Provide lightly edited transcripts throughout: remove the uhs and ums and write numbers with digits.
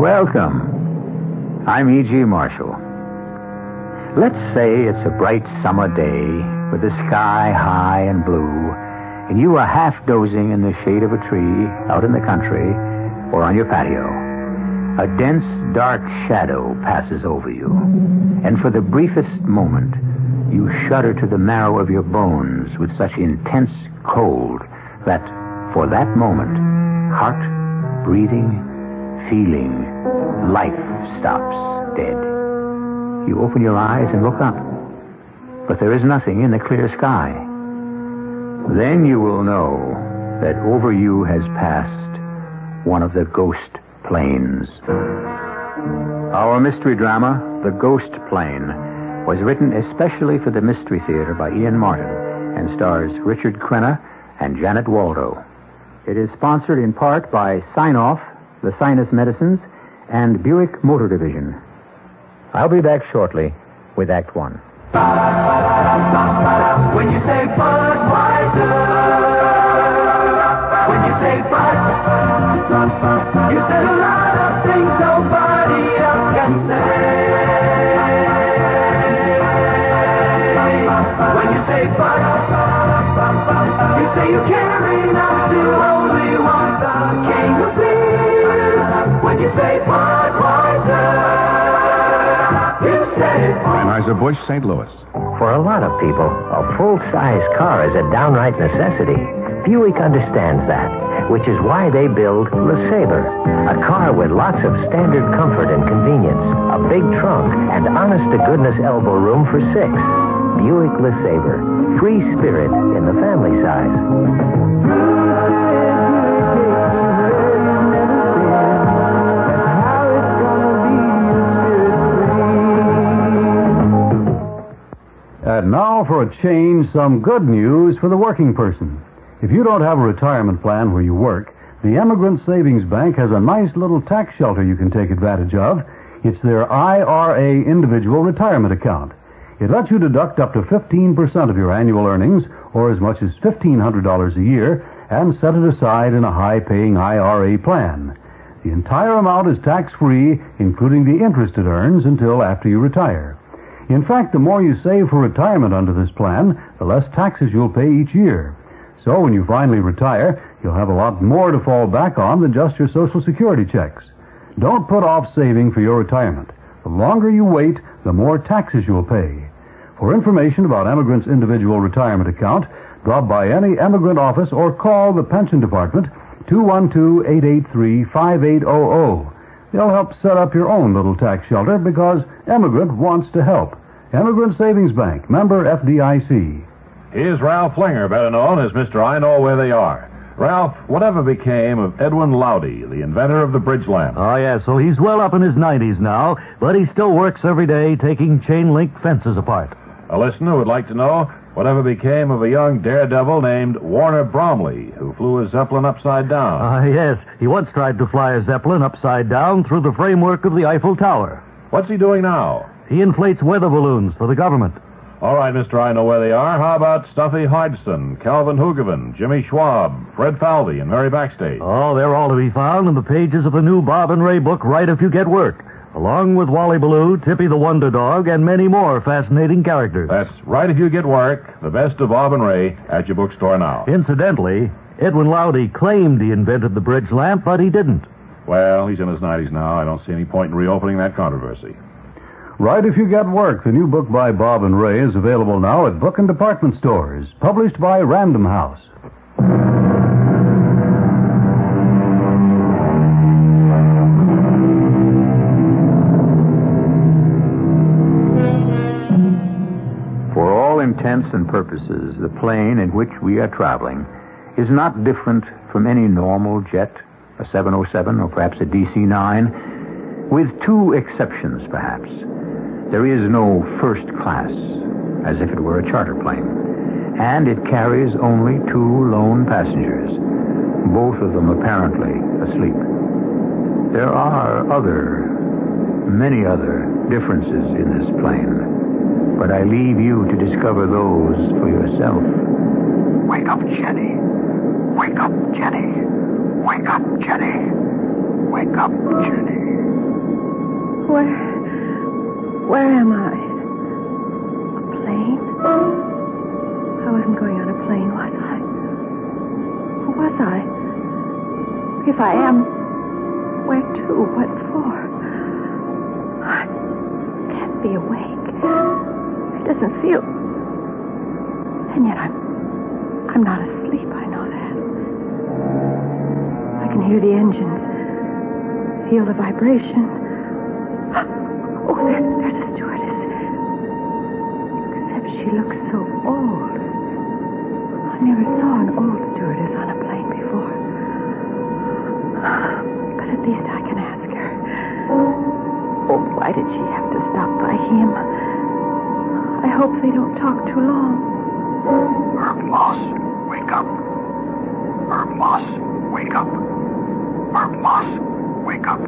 Welcome. I'm E.G. Marshall. Let's say it's a bright summer day with the sky high and blue, and you are half dozing in the shade of a tree out in the country or on your patio. A dense, dark shadow passes over you, and for the briefest moment, you shudder to the marrow of your bones with such intense cold that, for that moment, heart, breathing, feeling, life stops dead. You open your eyes and look up, but there is nothing in the clear sky. Then you will know that over you has passed one of the ghost planes. Our mystery drama, The Ghost Plane, was written especially for the Mystery Theater by Ian Martin and stars Richard Crenna and Janet Waldo. It is sponsored in part by Sign-Off, the Sinus Medicines, and Buick Motor Division. I'll be back shortly with Act One. When you say Budweiser, when you say Bud, you said a lot of things nobody else can say. When you say Bud, you say you care enough to only want the king of beers. When you say Budweiser, you said it. Anheuser-Busch, St. Louis. For a lot of people, a full-size car is a downright necessity. Buick understands that, which is why they build LeSabre, a car with lots of standard comfort and convenience, a big trunk, and honest-to-goodness elbow room for 6. Buick LeSabre, free spirit in the family size. And now, for a change, some good news for the working person. If you don't have a retirement plan where you work, the Emigrant Savings Bank has a nice little tax shelter you can take advantage of. It's their IRA Individual Retirement Account. It lets you deduct up to 15% of your annual earnings, or as much as $1,500 a year, and set it aside in a high-paying IRA plan. The entire amount is tax-free, including the interest it earns until after you retire. In fact, the more you save for retirement under this plan, the less taxes you'll pay each year. So when you finally retire, you'll have a lot more to fall back on than just your Social Security checks. Don't put off saving for your retirement. The longer you wait, the more taxes you'll pay. For information about Emigrant's individual retirement account, drop by any Emigrant office or call the Pension Department, 212-883-5800. They'll help set up your own little tax shelter because Emigrant wants to help. Emigrant Savings Bank, member FDIC. Here's Ralph Flinger, better known as Mr. I Know Where They Are. Ralph, whatever became of Edwin Lowdy, the inventor of the bridge lamp? Oh, yes, so he's well up in his 90s now, but he still works every day taking chain-link fences apart. A listener would like to know whatever became of a young daredevil named Warner Bromley, who flew a Zeppelin upside down. Yes, he once tried to fly a Zeppelin upside down through the framework of the Eiffel Tower. What's he doing now? He inflates weather balloons for the government. All right, Mr. I Know Where They Are. How about Stuffy Hodgson, Calvin Hoogovan, Jimmy Schwab, Fred Falvey, and Mary Backstage? Oh, they're all to be found in the pages of the new Bob and Ray book, Right If You Get Work, along with Wally Ballou, Tippy the Wonder Dog, and many more fascinating characters. That's Right If You Get Work, the best of Bob and Ray, at your bookstore now. Incidentally, Edwin Lowdy claimed he invented the bridge lamp, but he didn't. Well, he's in his 90s now. I don't see any point in reopening that controversy. Right If You Get Work, the new book by Bob and Ray, is available now at book and department stores, published by Random House. For all intents and purposes, the plane in which we are traveling is not different from any normal jet, a 707 or perhaps a DC-9, with two exceptions, perhaps. There is no first class, as if it were a charter plane, and it carries only 2 lone passengers, both of them apparently asleep. There are many other differences in this plane, but I leave you to discover those for yourself. Wake up, Jenny. Wake up, Jenny. Wake up, Jenny. Wake up, Jenny. Where am I? A plane? I wasn't going on a plane, was I? Or was I? If I am, where to? What for? I can't be awake. It doesn't feel... And yet I'm not asleep, I know that. I can hear the engines, feel the vibration. Oh, there's a stewardess. Except she looks so old. I never saw an old stewardess on a plane before. But at least I can ask her. Oh, why did she have to stop by him? I hope they don't talk too long. Herb Moss, wake up. Herb Moss, wake up. Herb Moss, wake up.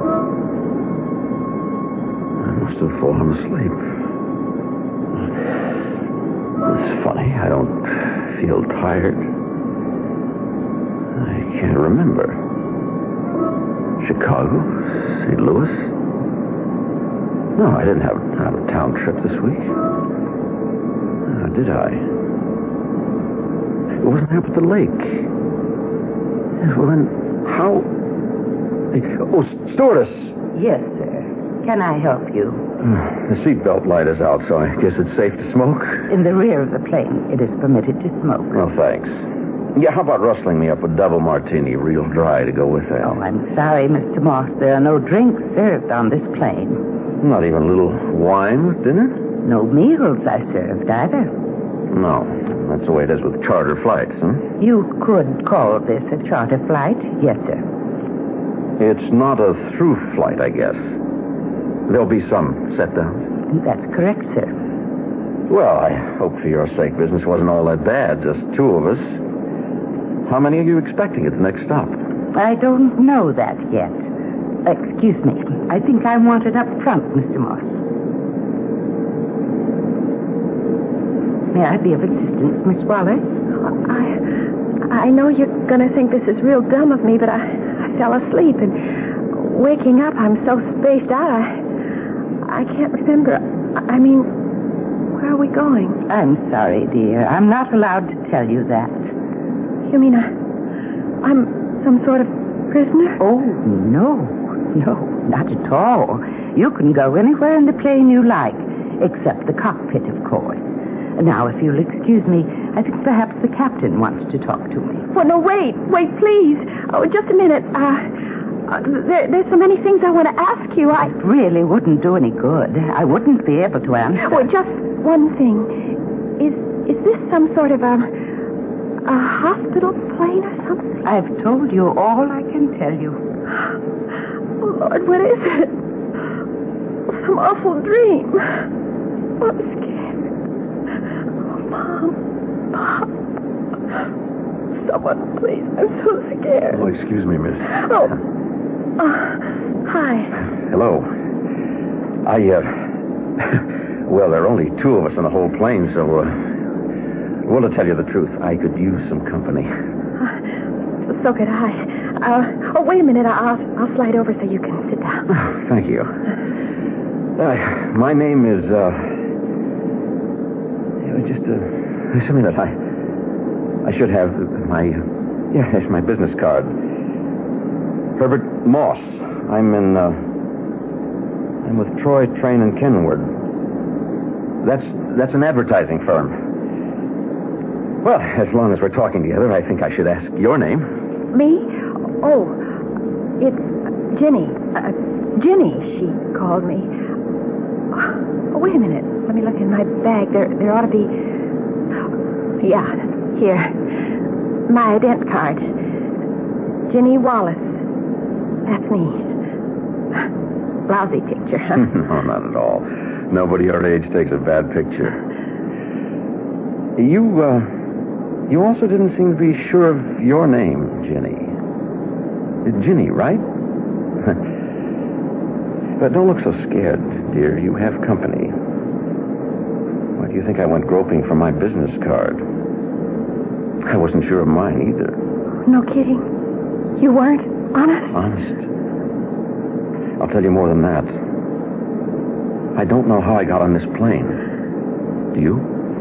I must have fallen asleep. It's funny, I don't feel tired. I can't remember. Chicago? St. Louis? No, I didn't have an out-of-town trip this week. Did I? It wasn't up at the lake. Well, then, how... Oh, stewardess! Yes, sir. Can I help you? The seatbelt light is out, so I guess it's safe to smoke? In the rear of the plane, it is permitted to smoke. Well, thanks. Yeah, how about rustling me up a double martini, real dry, to go with that? Oh, I'm sorry, Mr. Moss. There are no drinks served on this plane. Not even a little wine with dinner? No meals are served either. No. That's the way it is with charter flights, huh? You could call this a charter flight. Yes, sir. It's not a through flight, I guess. There'll be some set-downs. That's correct, sir. Well, I hope for your sake business wasn't all that bad. Just two of us. How many are you expecting at the next stop? I don't know that yet. Excuse me. I think I'm wanted up front, Mr. Moss. May I be of assistance, Miss Wallace? I know you're going to think this is real dumb of me, but I fell asleep, and waking up, I'm so spaced out, I can't remember. I mean, where are we going? I'm sorry, dear. I'm not allowed to tell you that. You mean I'm some sort of prisoner? Oh, no, not at all. You can go anywhere in the plane you like, except the cockpit, of course. Now, if you'll excuse me, I think perhaps the captain wants to talk to me. Well, no, wait, please. Oh, just a minute. There's so many things I want to ask you. It really wouldn't do any good. I wouldn't be able to answer. Well, just one thing. Is this some sort of a hospital plane or something? I've told you all I can tell you. Oh, Lord, what is it? Some awful dream. Oh, I'm scared. Mom. Pop. Someone, please. I'm so scared. Oh, excuse me, miss. Oh. Hi. Hello. Well, there are only two of us on the whole plane, so, well, to tell you the truth, I could use some company. So could I. Wait a minute. I'll slide over so you can sit down. Oh, thank you. My name is, there's something that I should have it's my business card. Herbert Moss. I'm with Troy, Train, and Kenwood. That's an advertising firm. Well, as long as we're talking together, I think I should ask your name. Me? Oh, it's Ginny. Ginny, she called me. Oh, wait a minute. Let me look in my bag. There ought to be... Yeah, here. My ident card. Ginny Wallace. That's me. Lousy picture, huh? No, not at all. Nobody our age takes a bad picture. You also didn't seem to be sure of your name, Ginny. Ginny, right? But don't look so scared, dear. You have company. Why do you think I went groping for my business card? I wasn't sure of mine either. No kidding. You weren't? Honest? Honest. I'll tell you more than that. I don't know how I got on this plane. Do you?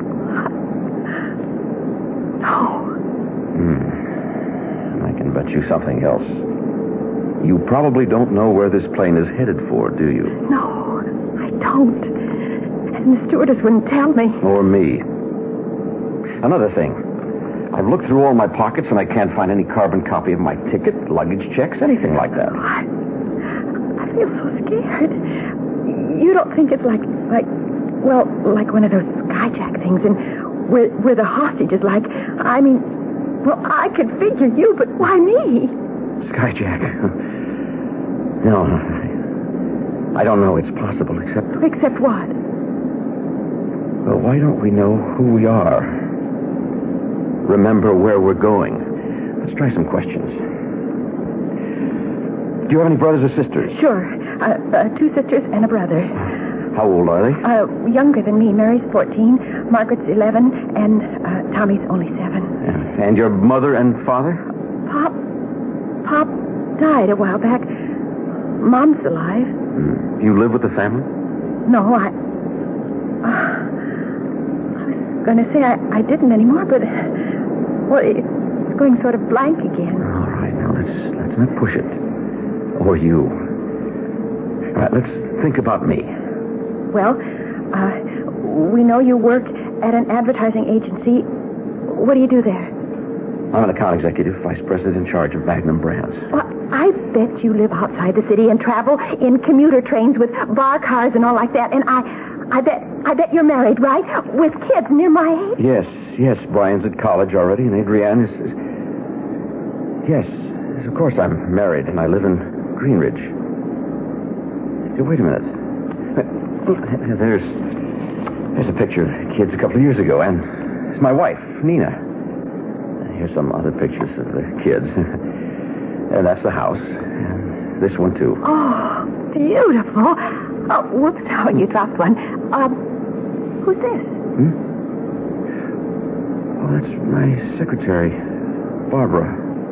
No. I can bet you something else. You probably don't know where this plane is headed for, do you? No, I don't. And the stewardess wouldn't tell me. Or me. Another thing. I've looked through all my pockets and I can't find any carbon copy of my ticket, luggage checks, anything like that. I feel so scared. You don't think it's like one of those skyjack things and where the hostage is like, I mean, well, I could figure you, but why me? Skyjack. No, I don't know. It's possible, except... Except what? Well, why don't we know who we are? Remember where we're going. Let's try some questions. Do you have any brothers or sisters? Sure. 2 sisters and a brother. How old are they? Younger than me. Mary's 14, Margaret's 11, and Tommy's only 7. Yeah. And your mother and father? Pop died a while back. Mom's alive. You live with the family? No, I was going to say I didn't anymore, but... Well, it's going sort of blank again. All right, now let's not push it. Or you. All right, let's think about me. Well, we know you work at an advertising agency. What do you do there? I'm an account executive, vice president in charge of Magnum Brands. Well, I bet you live outside the city and travel in commuter trains with bar cars and all like that. And I bet you're married, right? With kids near my age? Yes. Brian's at college already, and Adrienne is... Yes, of course I'm married, and I live in Greenridge. Hey, wait a minute. There's a picture of the kids a couple of years ago, and it's my wife, Nina. Here's some other pictures of the kids. And that's the house. And this one, too. Oh, beautiful. Oh, whoops. Oh, you dropped one. Who's this? Oh, that's my secretary, Barbara.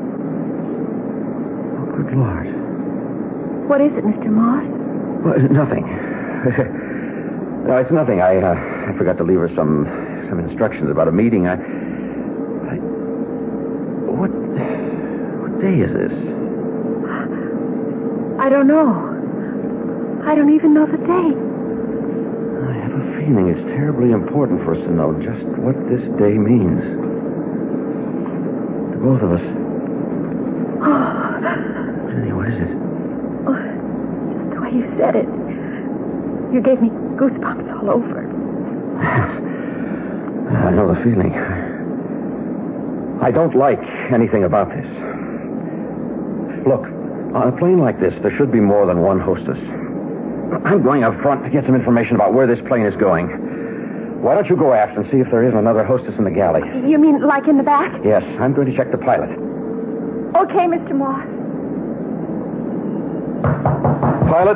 Oh, good Lord. What is it, Mr. Moss? Well, nothing. No, it's nothing. I forgot to leave her some instructions about a meeting. What day is this? I don't know. I don't even know the date. I have a feeling it's terribly important for us to know just what this day means. To both of us. Jenny, what is it? Oh, just the way you said it. You gave me goosebumps all over. I know the feeling. I don't like anything about this. Look, on a plane like this, there should be more than one hostess. I'm going up front to get some information about where this plane is going. Why don't you go aft and see if there isn't another hostess in the galley? You mean like in the back? Yes, I'm going to check the pilot. Okay, Mr. Moss. Pilot?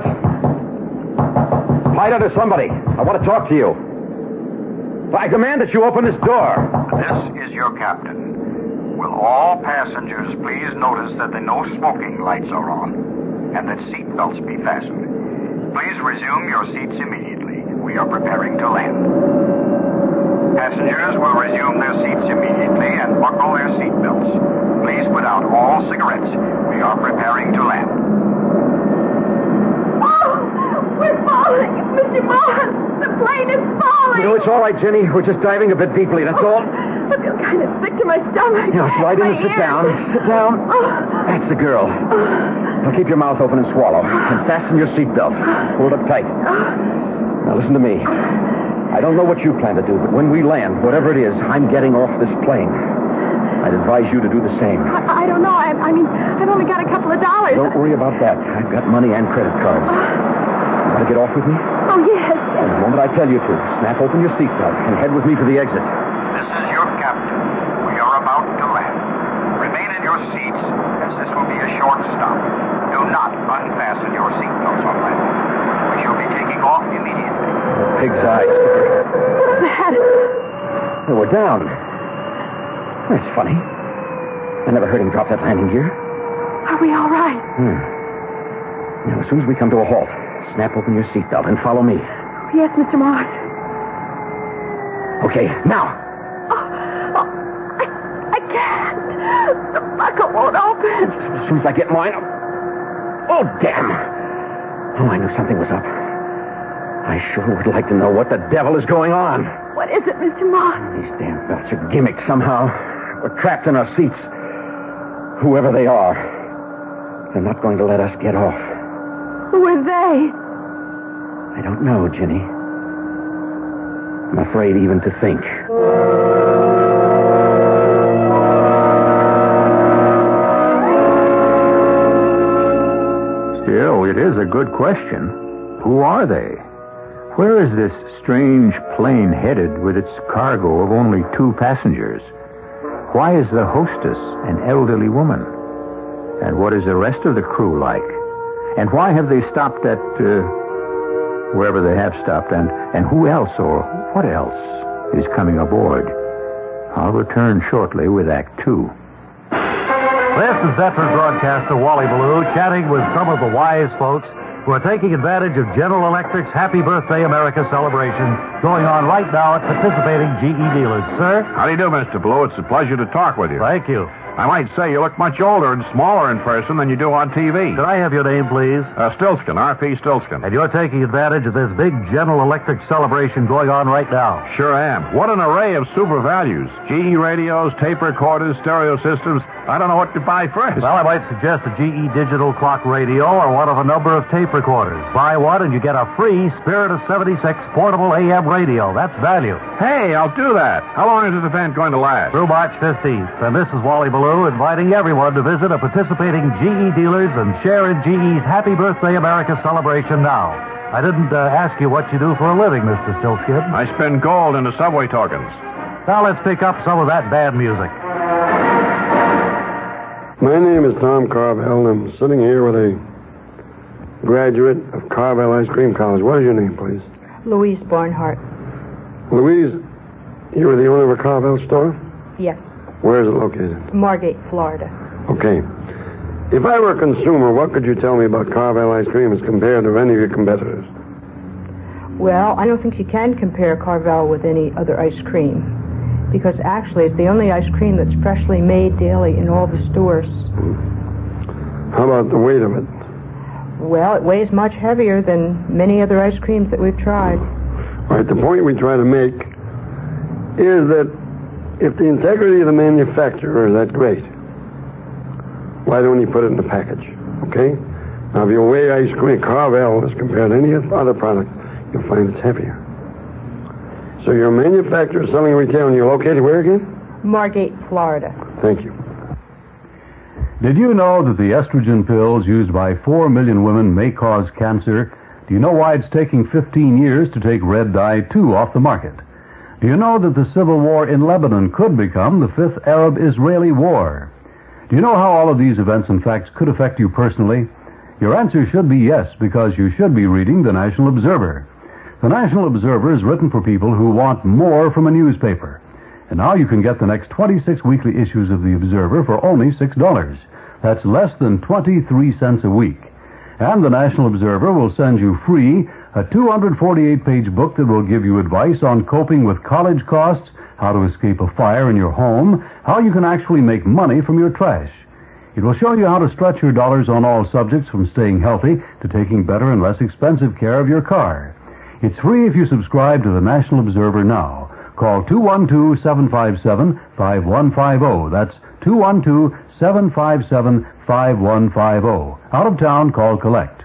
Pilot or somebody. I want to talk to you. I command that you open this door. This is your captain. Will all passengers please notice that the no smoking lights are on and that seat belts be fastened. Please resume your seats immediately. We are preparing to land. Passengers will resume their seats immediately and buckle their seat belts. Please put out all cigarettes. We are preparing to land. Oh, we're falling, Mr. Moss. The plane is falling. No, it's all right, Jenny. We're just diving a bit deeply, that's all. I feel kind of sick to my stomach. Now, slide in and sit down. Sit down. That's the girl. Now, keep your mouth open and swallow. And fasten your seatbelt. Hold it up tight. Now, listen to me. I don't know what you plan to do, but when we land, whatever it is, I'm getting off this plane. I'd advise you to do the same. I don't know. I mean, I've only got a couple of dollars. Don't worry about that. I've got money and credit cards. You want to get off with me? Oh, yes. And the moment I tell you to, snap open your seatbelt and head with me to the exit. This is your captain. We are about to land. Remain in your seats, as this will be a short stop. Do not unfasten your seatbelts on landing. We shall be taking off immediately. Pig's eyes. What's that? Oh, we're down. That's funny. I never heard him drop that landing gear. Are we all right? Now, as soon as we come to a halt, snap open your seatbelt and follow me. Yes, Mr. Moss. Okay, now. I can't. The buckle won't open. As soon as I get mine. Oh, damn. Oh, I knew something was up. I sure would like to know what the devil is going on. What is it, Mr. Moss? These damn belts are gimmicks somehow. We're trapped in our seats. Whoever they are, they're not going to let us get off. Who are they? I don't know, Ginny. I'm afraid even to think. Still, it is a good question. Who are they? Where is this strange plane headed with its cargo of only 2 passengers? Why is the hostess an elderly woman? And what is the rest of the crew like? And why have they stopped at, wherever they have stopped? And who else or what else is coming aboard? I'll return shortly with Act 2. This is veteran broadcaster Wally Ballou chatting with some of the wise folks who are taking advantage of General Electric's Happy Birthday America celebration going on right now at participating GE dealers. Sir? How do you do, Mr. Blue? It's a pleasure to talk with you. Thank you. I might say you look much older and smaller in person than you do on TV. Could I have your name, please? Stilskin, R.P. Stilskin. And you're taking advantage of this big General Electric celebration going on right now. Sure am. What an array of super values. GE radios, tape recorders, stereo systems. I don't know what to buy first. Well, I might suggest a GE digital clock radio or one of a number of tape recorders. Buy one and you get a free Spirit of 76 portable AM radio. That's value. Hey, I'll do that. How long is this event going to last? Through March 15th. And this is Wally Ballou inviting everyone to visit a participating GE dealers and share in GE's Happy Birthday America celebration now. I didn't ask you what you do for a living, Mr. Stilskin. I spend gold into subway tokens. Now let's pick up some of that bad music. My name is Tom Carvel. I'm sitting here with a graduate of Carvel Ice Cream College. What is your name, please? Louise Barnhart. Louise, you are the owner of a Carvel store? Yes. Where is it located? Margate, Florida. Okay. If I were a consumer, what could you tell me about Carvel Ice Cream as compared to any of your competitors? Well, I don't think you can compare Carvel with any other ice cream, because actually it's the only ice cream that's freshly made daily in all the stores. How about the weight of it? Well, it weighs much heavier than many other ice creams that we've tried. All right, the point we try to make is that if the integrity of the manufacturer is that great, why don't you put it in the package, okay? Now, if you weigh ice cream, Carvel, as compared to any other product, you'll find it's heavier. So you're a manufacturer selling retail, and you're located where again? Margate, Florida. Thank you. Did you know that the estrogen pills used by 4 million women may cause cancer? Do you know why it's taking 15 years to take Red Dye 2 off the market? Do you know that the civil war in Lebanon could become the 5th Arab-Israeli war? Do you know how all of these events and facts could affect you personally? Your answer should be yes, because you should be reading the National Observer. The National Observer is written for people who want more from a newspaper. And now you can get the next 26 weekly issues of the Observer for only $6. That's less than 23 cents a week. And the National Observer will send you free a 248-page book that will give you advice on coping with college costs, how to escape a fire in your home, how you can actually make money from your trash. It will show you how to stretch your dollars on all subjects from staying healthy to taking better and less expensive care of your car. It's free if you subscribe to the National Observer now. Call 212-757-5150. That's 212-757-5150. Out of town, call collect.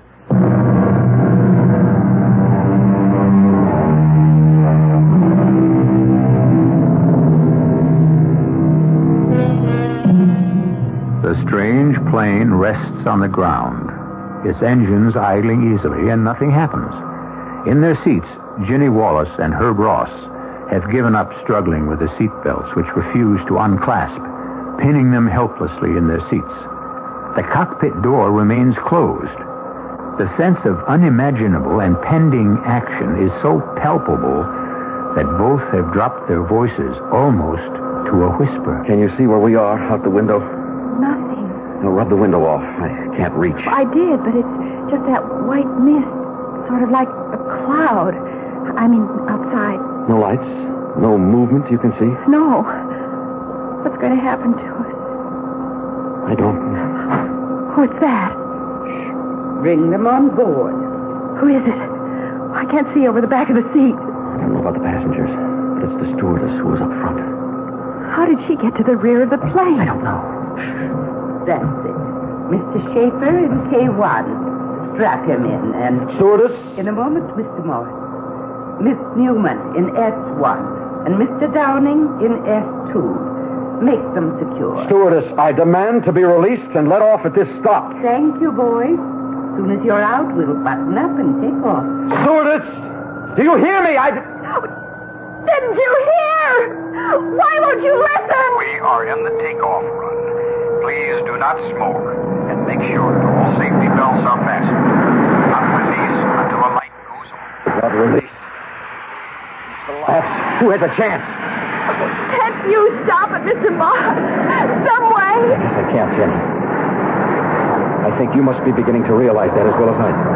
The strange plane rests on the ground, its engines idling easily, and nothing happens. In their seats, Ginny Wallace and Herb Ross have given up struggling with the seat belts, which refuse to unclasp, pinning them helplessly in their seats. The cockpit door remains closed. The sense of unimaginable and pending action is so palpable that both have dropped their voices almost to a whisper. Can you see where we are out the window? Nothing. No, rub the window off. I can't reach. I did, but it's just that white mist, sort of like a cloud. I mean, outside. No lights? No movement you can see? No. What's going to happen to us? I don't know. What's that? Bring them on board. Who is it? I can't see over the back of the seat. I don't know about the passengers, but it's the stewardess who was up front. How did she get to the rear of the plane? I don't know. That's it. Mr. Schaefer in K1. Strap him in and... Stewardess? In a moment, Mr. Morris. Miss Newman in S1 and Mr. Downing in S2. Make them secure. Stewardess, I demand to be released and let off at this stop. Thank you, boys. As soon as you're out, we'll button up and take off. Stewardess! Do you hear me? Didn't you hear? Why won't you listen? We are in the takeoff run. Please do not smoke and make sure that all safety belts are fastened. Not release until a light goes on. Not release. Perhaps. Who has a chance? Can't you stop it, Mr. Moss? Some way? Yes, I can't, Jenny. I think you must be beginning to realize that as well as I do.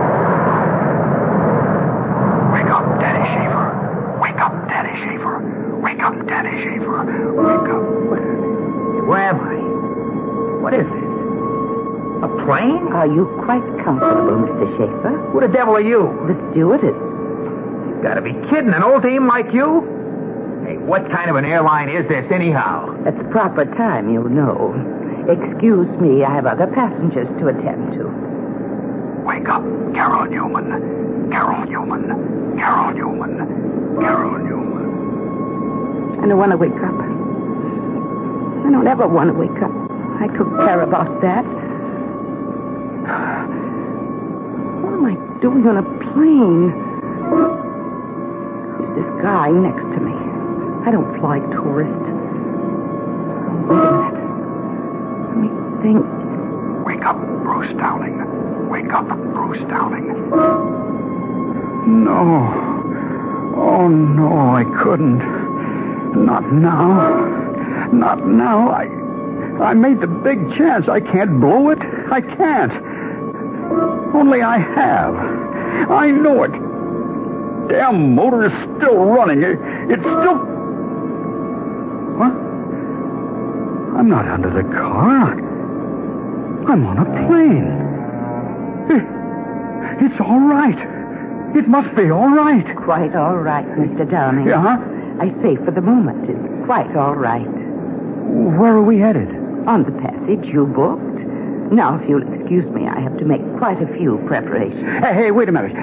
Wake up, Daddy Schaefer. Wake up, Daddy Schaefer. Wake up, Daddy Schaefer. Wake up. Where am I? What is this? A plane? Are you quite comfortable, Mr. Schaefer? Who the devil are you? The stewardess. You gotta be kidding. An old team like you? Hey, what kind of an airline is this, anyhow? At the proper time, you'll know. Excuse me, I have other passengers to attend to. Wake up, Carol Newman. Carol Newman. Carol Newman. Carol Newman. I don't want to wake up. I don't ever want to wake up. I took care about that. What am I doing on a plane? Who's this guy next to me? I don't fly tourists. Oh, wait a minute. Let me think. Wake up, Bruce Downing. Wake up, Bruce Downing. No. Oh, no, I couldn't. Not now. Not now. I made the big chance. I can't blow it. I can't. Only I have. I know it. Damn motor is still running. It's still... What? I'm not under the car. I'm on a plane. It's all right. It must be all right. Quite all right, Mr. Downing. Yeah? I say for the moment, it's quite all right. Where are we headed? On the passage you booked. Now, if you'll excuse me, I have to make quite a few preparations. Hey, wait a minute.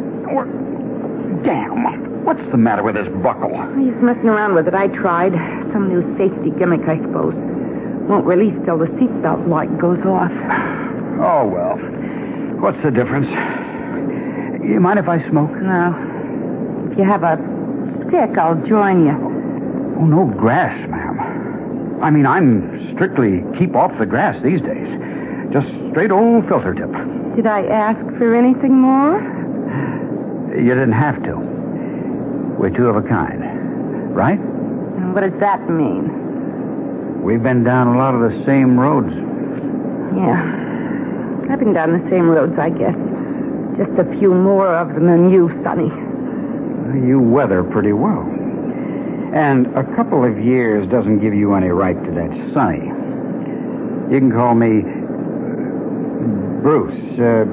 Damn. What's the matter with this buckle? He's messing around with it. I tried. Some new safety gimmick, I suppose. Won't release till the seatbelt light goes off. Oh, well. What's the difference? You mind if I smoke? No. If you have a stick, I'll join you. Oh, no grass, ma'am. I mean, I'm strictly keep off the grass these days. Just straight old filter tip. Did I ask for anything more? You didn't have to. We're two of a kind, right? And what does that mean? We've been down a lot of the same roads. Yeah. I've been down the same roads, I guess. Just a few more of them than you, Sonny. You weather pretty well. And a couple of years doesn't give you any right to that Sonny. You can call me Bruce.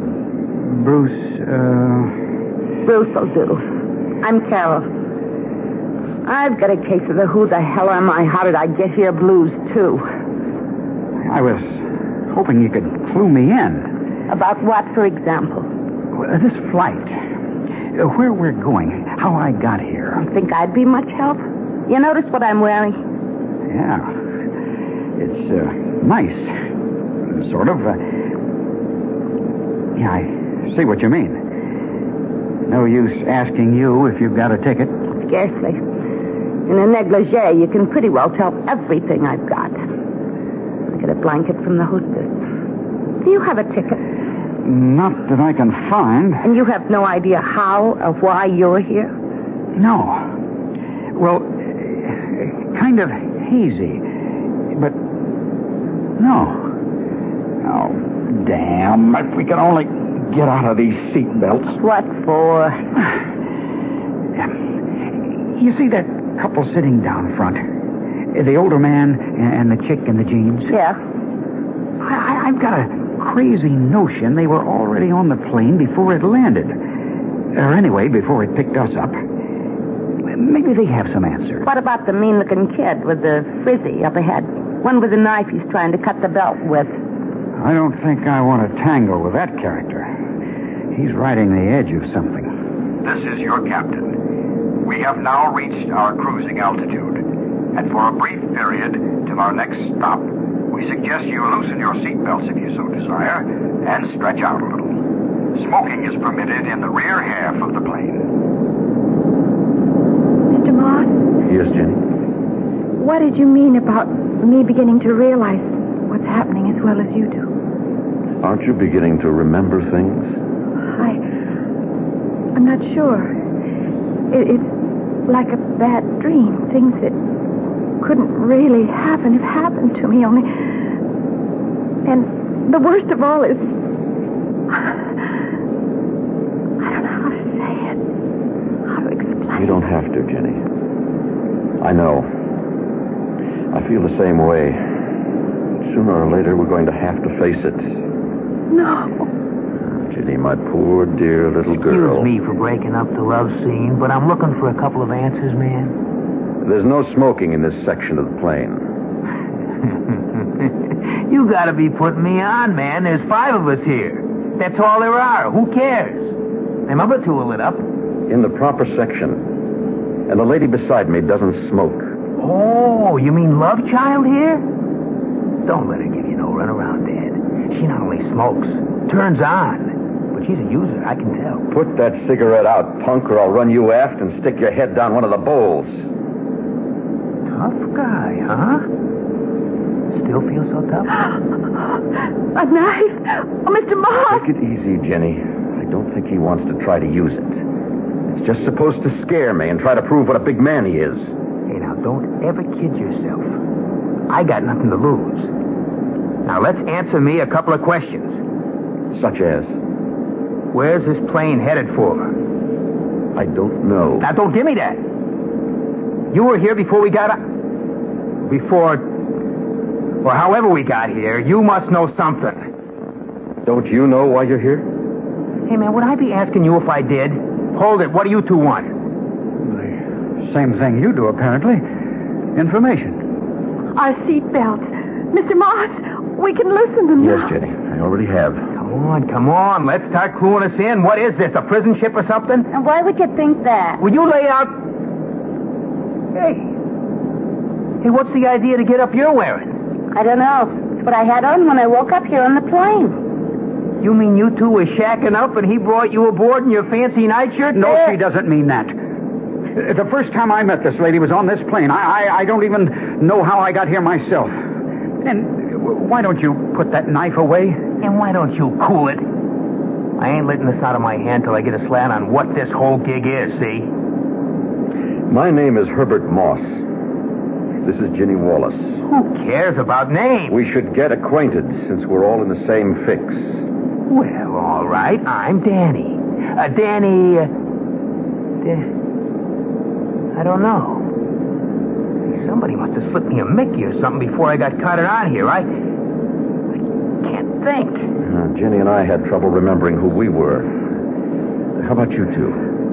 Bruce will do. I'm Carol. I've got a case of the who the hell am I, how did I get here blues, too. I was hoping you could clue me in. About what, for example? This flight. Where we're going. How I got here. You think I'd be much help? You notice what I'm wearing? Yeah. It's nice. Sort of. Yeah, I see what you mean. No use asking you if you've got a ticket. Scarcely. In a negligee, you can pretty well tell everything I've got. I get a blanket from the hostess. Do you have a ticket? Not that I can find. And you have no idea how or why you're here? No. Well, kind of hazy. But no. Oh, damn. If we could only get out of these seat belts. What for? You see that couple sitting down front? The older man and the chick in the jeans? Yeah. I've got a crazy notion they were already on the plane before it landed. Or anyway, before it picked us up. Maybe they have some answer. What about the mean-looking kid with the frizzy up ahead? One with a knife he's trying to cut the belt with. I don't think I want to tangle with that character. He's riding the edge of something. This is your captain. We have now reached our cruising altitude. And for a brief period, till our next stop, we suggest you loosen your seatbelts if you so desire, and stretch out a little. Smoking is permitted in the rear half of the plane. Mr. Moss, Yes, Jenny? what did you mean about me beginning to realize what's happening as well as you do? Aren't you beginning to remember things? I'm not sure. It's like a bad dream. Things that couldn't really happen have happened to me only. And the worst of all is, I don't know how to say it, how to explain. You don't have to, Jenny. I know. I feel the same way. Sooner or later, we're going to have to face it. No. Jenny, my poor, dear little girl. Excuse me for breaking up the love scene, but I'm looking for a couple of answers, man. There's no smoking in this section of the plane. You gotta be putting me on, man. There's 5 of us here. That's all there are. Who cares? Them other 2 are lit up. In the proper section. And the lady beside me doesn't smoke. Oh, you mean Love Child here? Don't let her give you no runaround, Dad. She not only smokes, turns on, but she's a user, I can tell. Put that cigarette out, punk, or I'll run you aft and stick your head down one of the bowls. Tough guy, huh? Still feel so tough? A knife! Oh, Mr. Moss! Take it easy, Jenny. I don't think he wants to try to use it. It's just supposed to scare me and try to prove what a big man he is. Hey, now, don't ever kid yourself. I got nothing to lose. Now, let's answer me a couple of questions. Such as? Where's this plane headed for? I don't know. Now, don't give me that. You were here before we got... Or however we got here. You must know something. Don't you know why you're here? Hey, man, would I be asking you if I did? Hold it. What do you 2 want? The same thing you do, apparently. Information. Our seatbelts. Mr. Moss, we can loosen them Yes, now. Jenny. I already have. Come on. Let's start cluing us in. What is this, a prison ship or something? And why would you think that? Will you lay out... Hey, what's the idea to get up you're wearing? I don't know. It's what I had on when I woke up here on the plane. You mean you 2 were shacking up and he brought you aboard in your fancy nightshirt? No, there? she doesn't mean that. The first time I met this lady was on this plane. I don't even know how I got here myself. And why don't you put that knife away? And why don't you cool it? I ain't letting this out of my hand till I get a slant on what this whole gig is, see? My name is Herbert Moss. This is Ginny Wallace. Who cares about names? We should get acquainted since we're all in the same fix. Well, all right. I'm Danny. Danny... I don't know. Somebody must have slipped me a Mickey or something before I got carted on here. I can't think. Jenny and I had trouble remembering who we were. How about you 2?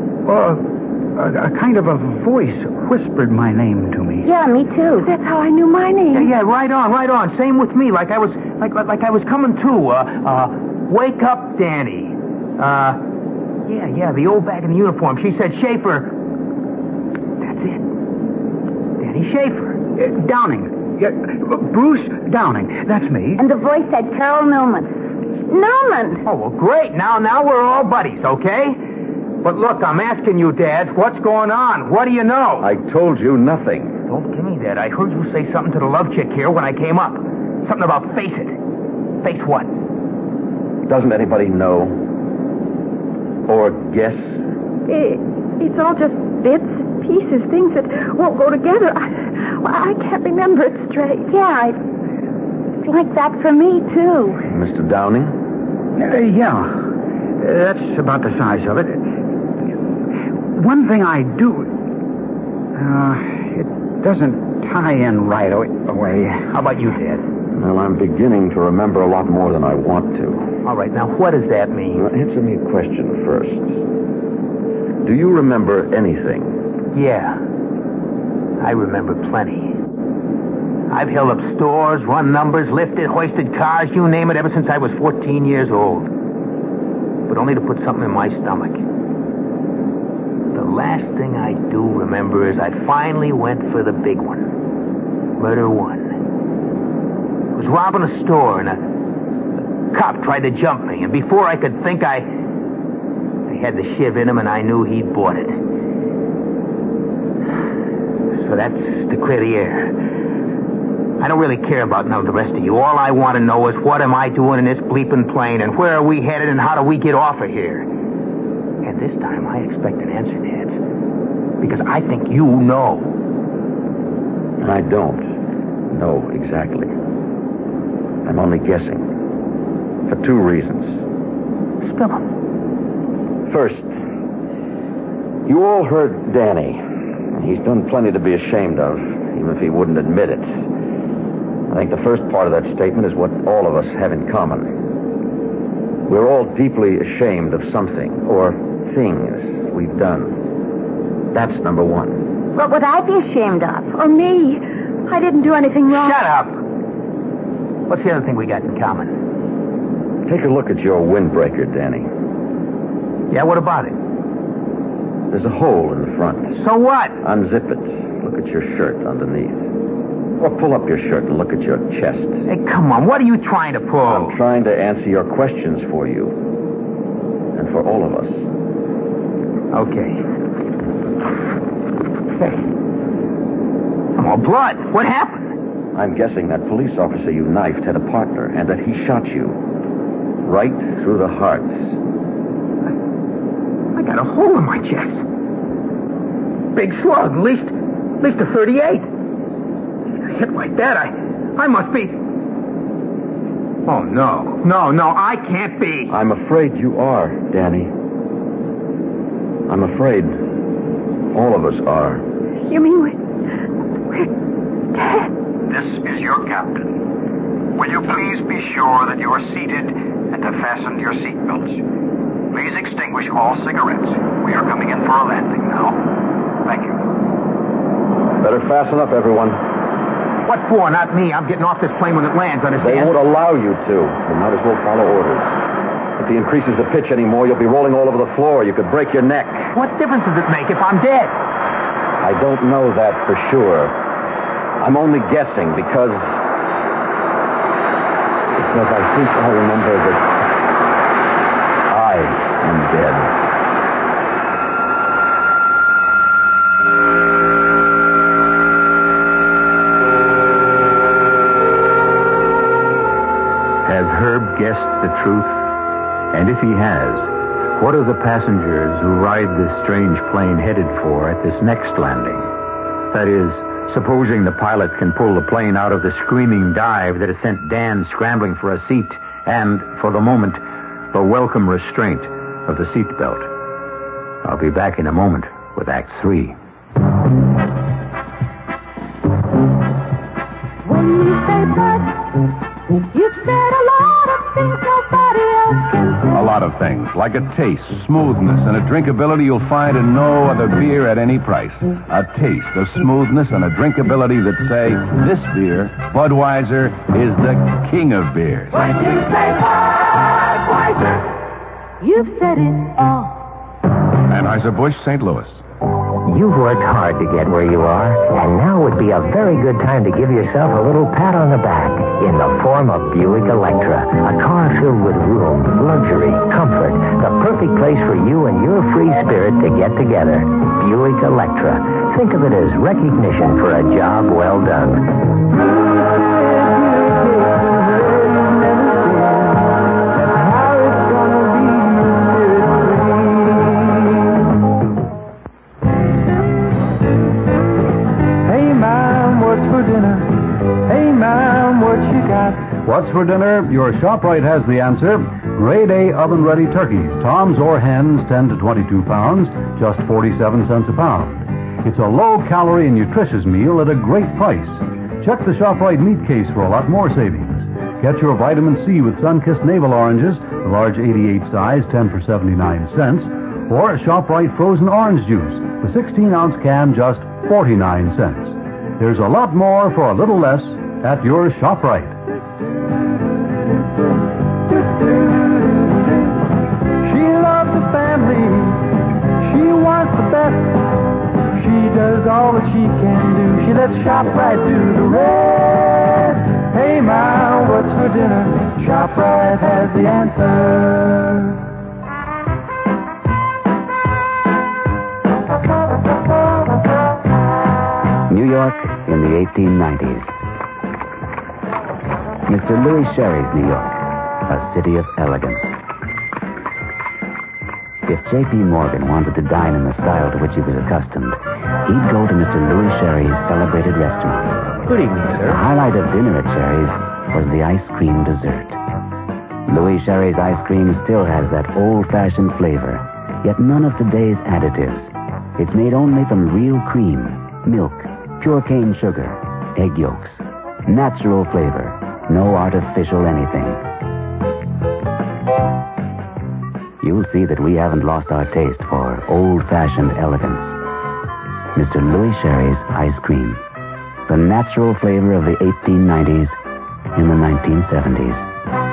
A kind of a voice whispered my name to me. Yeah, me too. That's how I knew my name. Yeah, right on. Same with me. Like I was coming to. Wake up, Danny. Yeah, the old bag in the uniform. She said, Schaefer. That's it. Danny Schaefer. Downing. Bruce Downing. That's me. And the voice said Carol Newman. Newman! Oh, well, great. Now we're all buddies, okay? But look, I'm asking you, Dad, what's going on? What do you know? I told you nothing. Don't give me that. I heard you say something to the love chick here when I came up. Something about face it. Face what? Doesn't anybody know? Or guess? It's all just bits, pieces, things that won't go together. I can't remember it straight. Yeah, it's like that for me, too. Mr. Downing? Yeah. That's about the size of it. one thing I do... it doesn't tie in right away. How about you, Dad? Well, I'm beginning to remember a lot more than I want to. All right, now what does that mean? Now, answer me a question first. Do you remember anything? Yeah. I remember plenty. I've held up stores, run numbers, lifted, hoisted cars, you name it, ever since I was 14 years old. But only to put something in my stomach. The last thing I do remember is I finally went for the big one. Murder one. I was robbing a store and a cop tried to jump me, and before I could think, I had the shiv in him, and I knew he'd bought it. So that's to clear the air. I don't really care about none of the rest of you. All I want to know is what am I doing in this bleeping plane, and where are we headed, and how do we get off of here? And this time I expect an answer, Dad. Because I think you know. I don't know exactly. I'm only guessing. For two reasons. Spill them. First, you all heard Danny. He's done plenty to be ashamed of, even if he wouldn't admit it. I think the first part of that statement is what all of us have in common. We're all deeply ashamed of something, or things we've done. That's number one. What would I be ashamed of? Or me? I didn't do anything wrong. Shut up! What's the other thing we got in common? Take a look at your windbreaker, Danny. Yeah, what about it? There's a hole in the front. So what? Unzip it. Look at your shirt underneath. Or pull up your shirt and look at your chest. Hey, come on. What are you trying to pull? I'm trying to answer your questions for you. And for all of us. Okay. Hey. Oh, blood. What happened? I'm guessing that police officer you knifed had a partner and that he shot you. Right through the heart. I got a hole in my chest. Big slug, at least a 38. A hit like that, I must be... Oh, no, I can't be. I'm afraid you are, Danny. I'm afraid all of us are. You mean we're dead? This is your captain. Will you please be sure that you are seated and have fastened your seatbelts? Please extinguish all cigarettes. We are coming in for a landing now. Thank you. Better fasten up, everyone. What for? Not me. I'm getting off this plane when it lands, understand? They won't allow you to. You might as well follow orders. If he increases the pitch anymore, you'll be rolling all over the floor. You could break your neck. What difference does it make if I'm dead? I don't know that for sure. I'm only guessing because I think I remember that I am dead. Has Herb guessed the truth? And if he has, what are the passengers who ride this strange plane headed for at this next landing? That is, supposing the pilot can pull the plane out of the screaming dive that has sent Dan scrambling for a seat and, for the moment, the welcome restraint of the seatbelt. I'll be back in a moment with Act 3. When you say but, you've said a lot of things nobody else can say. A lot of things, like a taste, smoothness, and a drinkability you'll find in no other beer at any price. A taste, a smoothness, and a drinkability that say, this beer, Budweiser, is the king of beers. When you say Budweiser, you've said it all. Anheuser-Busch, St. Louis. You've worked hard to get where you are, and now would be a very good time to give yourself a little pat on the back in the form of Buick Electra, a car filled with room, luxury, comfort, the perfect place for you and your free spirit to get together. Buick Electra. Think of it as recognition for a job well done. What's for for dinner, your ShopRite has the answer. Grade A oven-ready turkeys, toms or hens, 10 to 22 pounds, just 47 cents a pound. It's a low-calorie and nutritious meal at a great price. Check the ShopRite meat case for a lot more savings. Get your vitamin C with Sunkissed Navel Oranges, the large 88 size, 10 for 79 cents, or ShopRite frozen orange juice, the 16-ounce can, just 49 cents. There's a lot more for a little less at your ShopRite. She loves the family. She wants the best. She does all that she can do. She lets ShopRite do the rest. Hey, Ma, what's for dinner? ShopRite has the answer. New York in the 1890s. Mr. Louis Sherry's New York, a city of elegance. If J.P. Morgan wanted to dine in the style to which he was accustomed, he'd go to Mr. Louis Sherry's celebrated restaurant. Good evening, sir. The highlight of dinner at Sherry's was the ice cream dessert. Louis Sherry's ice cream still has that old-fashioned flavor, yet none of today's additives. It's made only from real cream, milk, pure cane sugar, egg yolks. Natural flavor, no artificial anything. You'll see that we haven't lost our taste for old-fashioned elegance. Mr. Louis Sherry's ice cream. The natural flavor of the 1890s in the 1970s.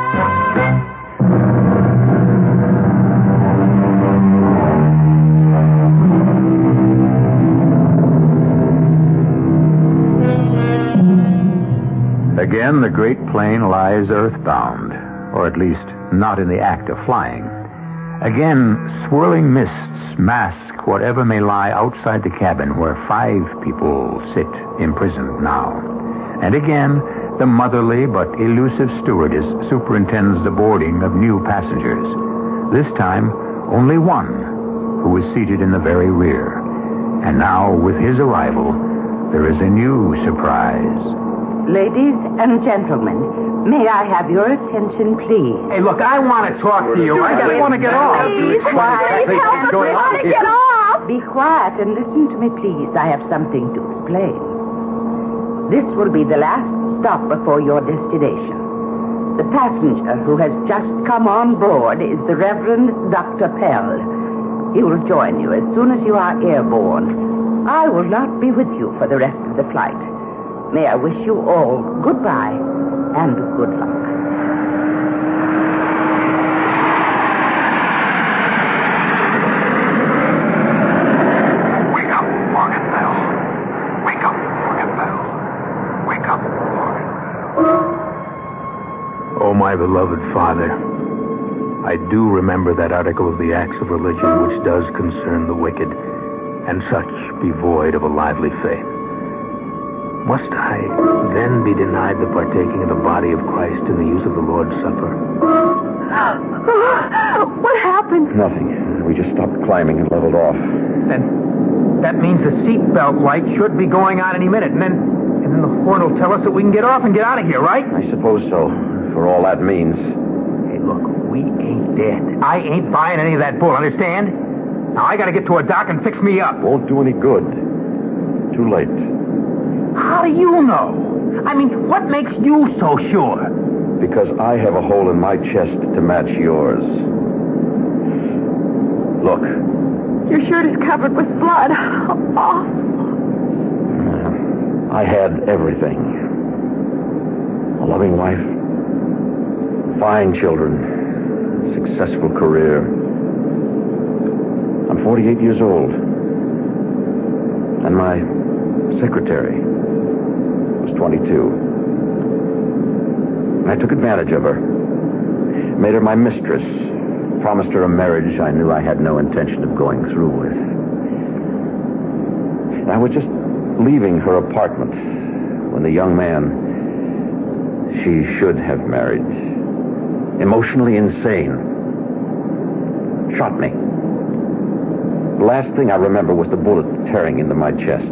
Again, the great plane lies earthbound, or at least not in the act of flying. Again, swirling mists mask whatever may lie outside the cabin where 5 people sit imprisoned now. And again, the motherly but elusive stewardess superintends the boarding of new passengers. This time, only one, who is seated in the very rear. And now, with his arrival, there is a new surprise. Ladies and gentlemen, may I have your attention, please? Hey, look, I want to talk to you. I want to get off. Please, quiet. Help us, we want to get off. Be quiet and listen to me, please. I have something to explain. This will be the last stop before your destination. The passenger who has just come on board is the Reverend Dr. Pell. He will join you as soon as you are airborne. I will not be with you for the rest of the flight. May I wish you all goodbye and good luck. Wake up, Morgan Bell. Wake up, Morgan Bell. Wake up, Morgan Bell. Oh, my beloved father, I do remember that article of the Acts of Religion which does concern the wicked, and such be void of a lively faith. Must I then be denied the partaking of the body of Christ in the use of the Lord's Supper? What happened? Nothing. We just stopped climbing and leveled off. Then that means the seatbelt light should be going on any minute, and then the horn will tell us that we can get off and get out of here, right? I suppose so, for all that means. Hey, look, we ain't dead. I ain't buying any of that bull, understand? Now, I gotta get to a dock and fix me up. Won't do any good. Too late. How do you know? I mean, what makes you so sure? Because I have a hole in my chest to match yours. Look. Your shirt is covered with blood. Oh. I had everything. A loving wife, fine children, successful career. I'm 48 years old. And my secretary was 22. I took advantage of her. Made her my mistress. Promised her a marriage I knew I had no intention of going through with. And I was just leaving her apartment when the young man she should have married, emotionally insane, shot me. The last thing I remember was the bullet tearing into my chest.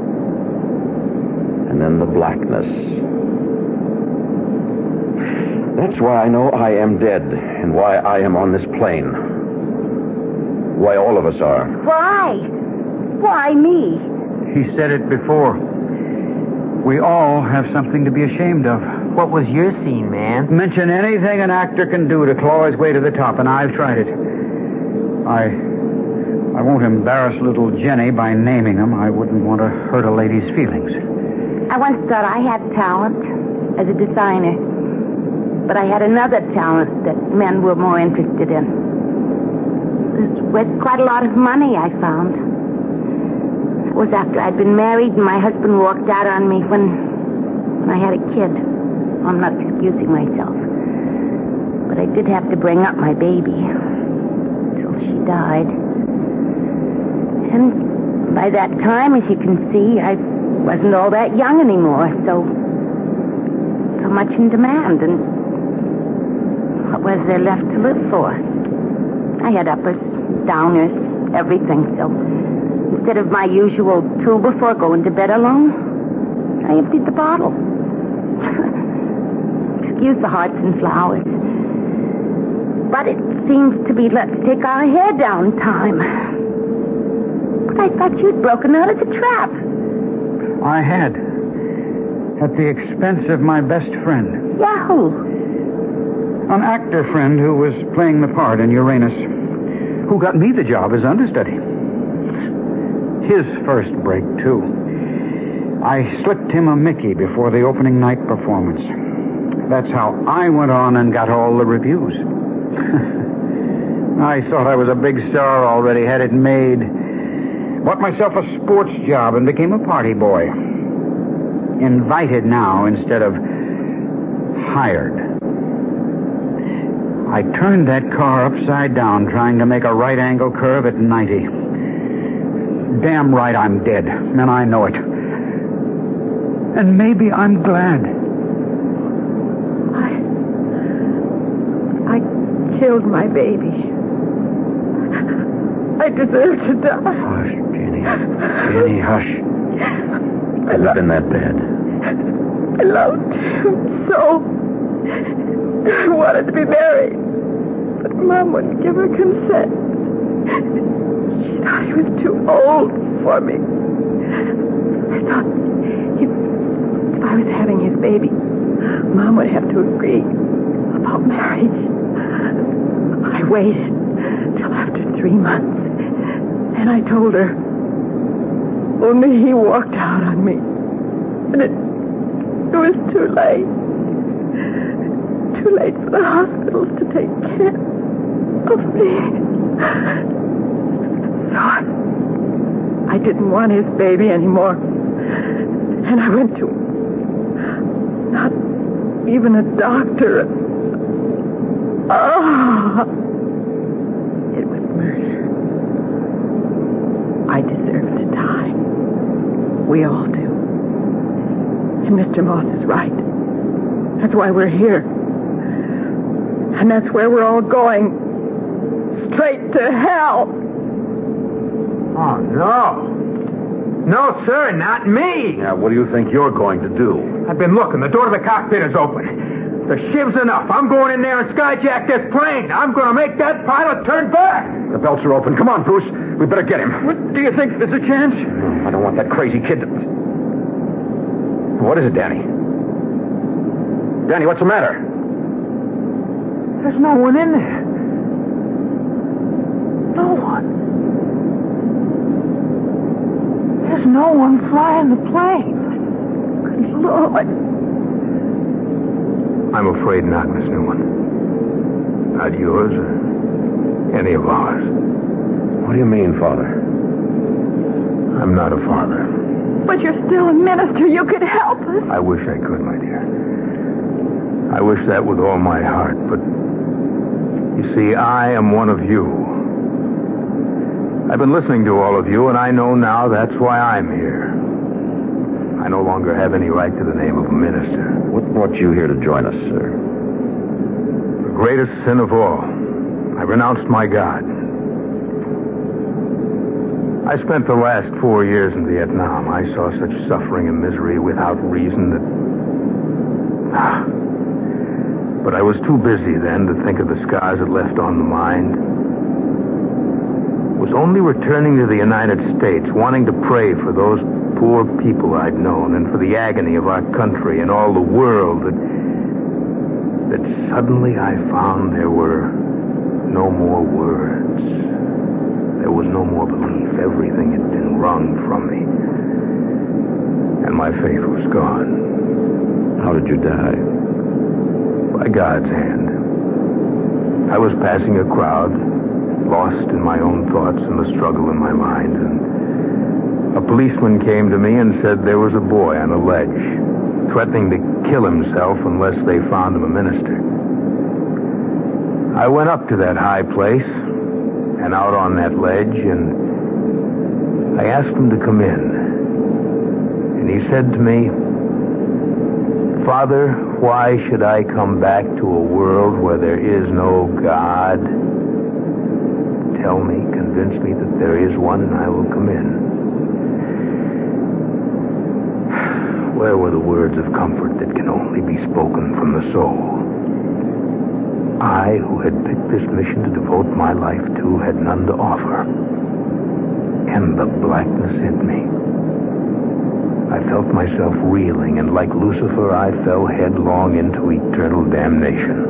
And then the blackness. That's why I know I am dead and why I am on this plane. Why all of us are. Why? Why me? He said it before. We all have something to be ashamed of. What was your scene, man? Mention anything an actor can do to claw his way to the top, and I've tried it. I won't embarrass little Jenny by naming him. I wouldn't want to hurt a lady's feelings. I once thought I had talent as a designer, but I had another talent that men were more interested in. It was worth quite a lot of money, I found. It was after I'd been married and my husband walked out on me when I had a kid. I'm not excusing myself, but I did have to bring up my baby till she died. And by that time, as you can see, I wasn't all that young anymore, so much in demand, and what was there left to live for? I had uppers, downers, everything, so instead of my usual 2 before going to bed alone, I emptied the bottle. Excuse the hearts and flowers. But it seems to be let's take our hair down time. But I thought you'd broken out of the trap. I had. At the expense of my best friend. Yahoo! An actor friend who was playing the part in Uranus, who got me the job as understudy. His first break, too. I slipped him a Mickey before the opening night performance. That's how I went on and got all the reviews. I thought I was a big star already, had it made. Bought myself a sports job and became a party boy. Invited now instead of hired. I turned that car upside down trying to make a right angle curve at 90. Damn right I'm dead, and I know it. And maybe I'm glad. I killed my baby. I deserve to die. Hush, Jenny. Jenny, hush. Has it been that bad? I loved him so. I wanted to be married. But Mom wouldn't give her consent. She thought he was too old for me. I thought if I was having his baby, Mom would have to agree about marriage. I waited till after 3 months. And I told her. Only he walked out on me. And it was too late. Too late for the hospitals to take care of me. So I didn't want his baby anymore. And I went to not even a doctor. Oh, it was murder. I deserve to die. We all do. And Mr. Moss is right. That's why we're here. And that's where we're all going. Straight to hell. Oh, no. No, sir, not me. Now, what do you think you're going to do? I've been looking. The door to the cockpit is open. The shiv's enough. I'm going in there and skyjack this plane. I'm going to make that pilot turn back. The belts are open. Come on, Bruce. We better get him. What, do you think there's a chance? I don't want that crazy kid to... What is it, Danny? Danny, what's the matter? There's no one in there. No one. There's no one flying the plane. Good Lord. I'm afraid not, Miss Newman. Not yours or any of ours. What do you mean, Father? I'm not a father. But you're still a minister. You could help us. I wish I could, my dear. I wish that with all my heart, but you see, I am one of you. I've been listening to all of you, and I know now that's why I'm here. I no longer have any right to the name of a minister. What brought you here to join us, sir? The greatest sin of all. I renounced my God. I spent the last 4 years in Vietnam. I saw such suffering and misery without reason that... But I was too busy then to think of the scars it left on the mind. It was only returning to the United States, wanting to pray for those poor people I'd known and for the agony of our country and all the world that suddenly I found there were no more words. There was no more belief. Everything had been wrung from me. And my faith was gone. How did you die? By God's hand. I was passing a crowd, lost in my own thoughts and the struggle in my mind, and a policeman came to me and said there was a boy on a ledge, threatening to kill himself unless they found him a minister. I went up to that high place and out on that ledge, and I asked him to come in. And he said to me, "Father, why should I come back to a world where there is no God? Tell me, convince me that there is one, and I will come in." Where were the words of comfort that can only be spoken from the soul? I, who had picked this mission to devote my life to, had none to offer. And the blackness hit me. I felt myself reeling, and like Lucifer, I fell headlong into eternal damnation.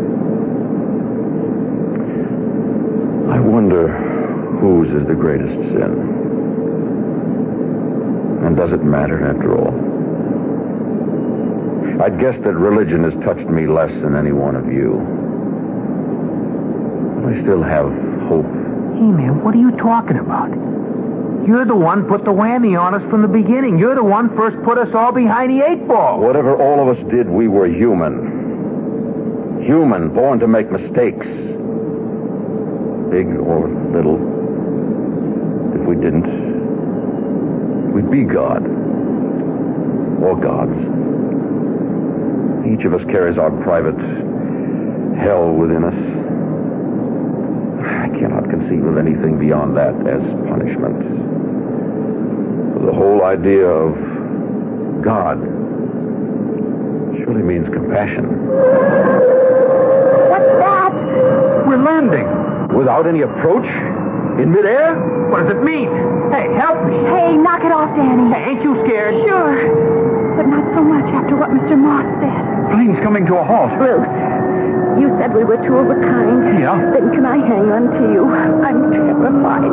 I wonder whose is the greatest sin. And does it matter after all? I'd guess that religion has touched me less than any one of you. But I still have hope. Hey, man, what are you talking about? You're the one put the whammy on us from the beginning. You're the one first put us all behind the 8 ball. Whatever all of us did, we were human. Human, born to make mistakes. Big or little. If we didn't, we'd be God. Or gods. Each of us carries our private hell within us. I cannot conceive of anything beyond that as punishment. The whole idea of God surely means compassion. What's that? We're landing. Without any approach? In midair? What does it mean? Hey, help me. Hey, knock it off, Danny. Hey, ain't you scared? Sure. But not so much after what Mr. Moss said. Plane's coming to a halt. Bruce, you said we were two of a kind. Yeah. Then can I hang on to you? I'm terrified.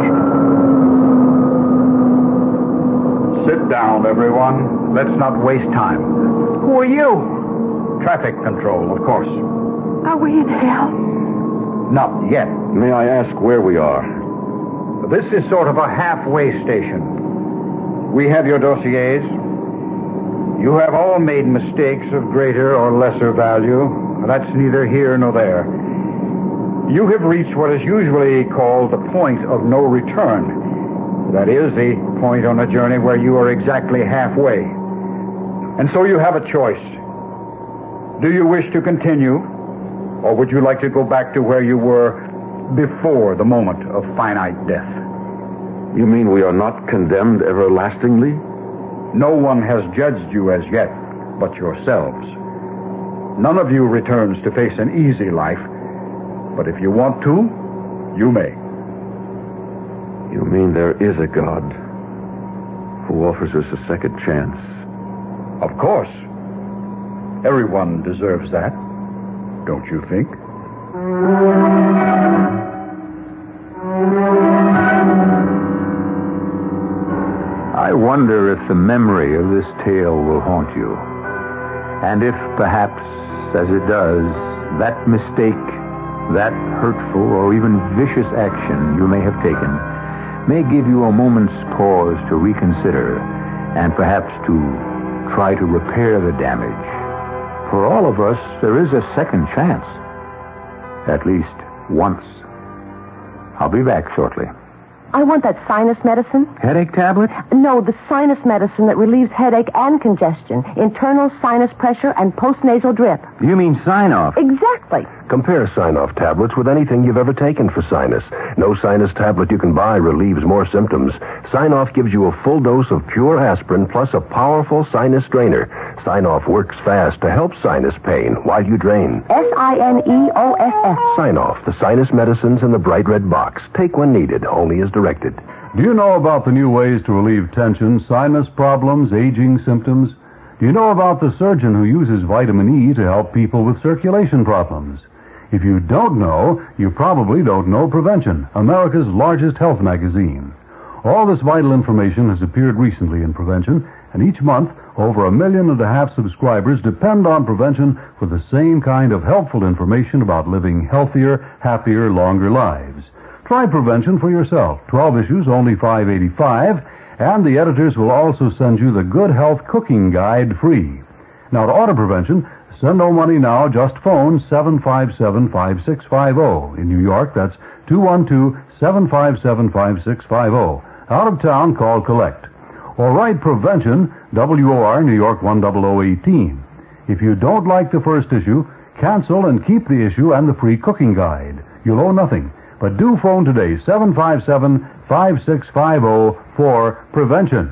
Sit down, everyone. Let's not waste time. Who are you? Traffic control, of course. Are we in hell? Not yet. May I ask where we are? This is sort of a halfway station. We have your dossiers. You have all made mistakes of greater or lesser value. That's neither here nor there. You have reached what is usually called the point of no return. That is, the point on a journey where you are exactly halfway. And so you have a choice. Do you wish to continue, or would you like to go back to where you were before the moment of finite death? You mean we are not condemned everlastingly? No one has judged you as yet but yourselves. None of you returns to face an easy life, but if you want to, you may. You mean there is a God who offers us a second chance? Of course. Everyone deserves that, don't you think? I wonder if the memory of this tale will haunt you. And if, perhaps, as it does, that mistake, that hurtful or even vicious action you may have taken may give you a moment's pause to reconsider and perhaps to try to repair the damage. For all of us, there is a second chance. At least once. I'll be back shortly. I want that sinus medicine. Headache tablet? No, the sinus medicine that relieves headache and congestion, internal sinus pressure, and postnasal drip. You mean Sign-Off? Exactly. Compare Sign-Off tablets with anything you've ever taken for sinus. No sinus tablet you can buy relieves more symptoms. Sign-Off gives you a full dose of pure aspirin plus a powerful sinus strainer. Sign-Off works fast to help sinus pain while you drain. SINEOFF. Sign-Off, the sinus medicines in the bright red box. Take when needed, only as directed. Do you know about the new ways to relieve tension, sinus problems, aging symptoms? Do you know about the surgeon who uses vitamin E to help people with circulation problems? If you don't know, you probably don't know Prevention, America's largest health magazine. All this vital information has appeared recently in Prevention, and each month, over 1.5 million subscribers depend on Prevention for the same kind of helpful information about living healthier, happier, longer lives. Try Prevention for yourself. 12 issues, only $5.85, and the editors will also send you the Good Health Cooking Guide free. Now, to order Prevention, send no money now. Just phone 757-5650. In New York, that's 212-757-5650. Out of town, call Collect. Or write Prevention, WOR, New York 10018. If you don't like the first issue, cancel and keep the issue and the free cooking guide. You'll owe nothing. But do phone today, 757-5650 for Prevention.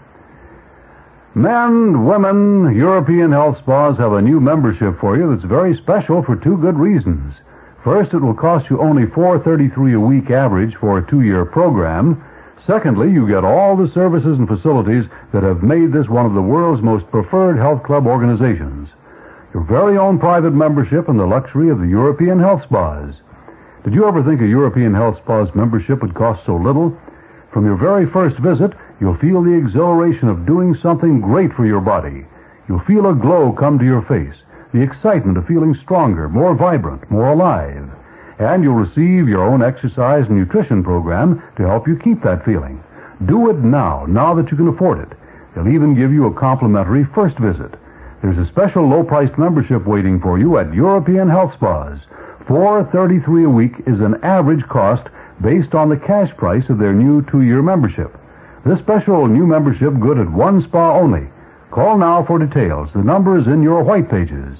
Men, women, European health spas have a new membership for you that's very special for two good reasons. First, it will cost you only $4.33 a week average for a 2-year program. Secondly, you get all the services and facilities that have made this one of the world's most preferred health club organizations. Your very own private membership and the luxury of the European health spas. Did you ever think a European health spa's membership would cost so little? From your very first visit, you'll feel the exhilaration of doing something great for your body. You'll feel a glow come to your face, the excitement of feeling stronger, more vibrant, more alive. And you'll receive your own exercise and nutrition program to help you keep that feeling. Do it now that you can afford it. They'll even give you a complimentary first visit. There's a special low-priced membership waiting for you at European Health Spas. $4.33 a week is an average cost based on the cash price of their new 2-year membership. This special new membership good at one spa only. Call now for details. The number is in your white pages.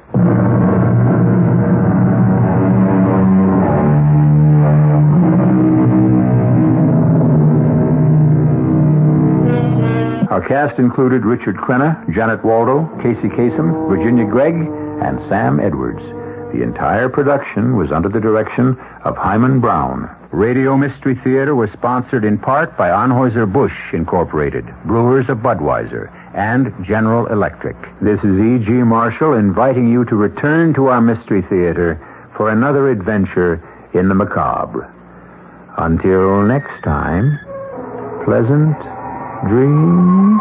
Our cast included Richard Crenna, Janet Waldo, Casey Kasem, Virginia Gregg, and Sam Edwards. The entire production was under the direction of Hyman Brown. Radio Mystery Theater was sponsored in part by Anheuser-Busch Incorporated, Brewers of Budweiser, and General Electric. This is E.G. Marshall inviting you to return to our Mystery Theater for another adventure in the macabre. Until next time, pleasant dreams.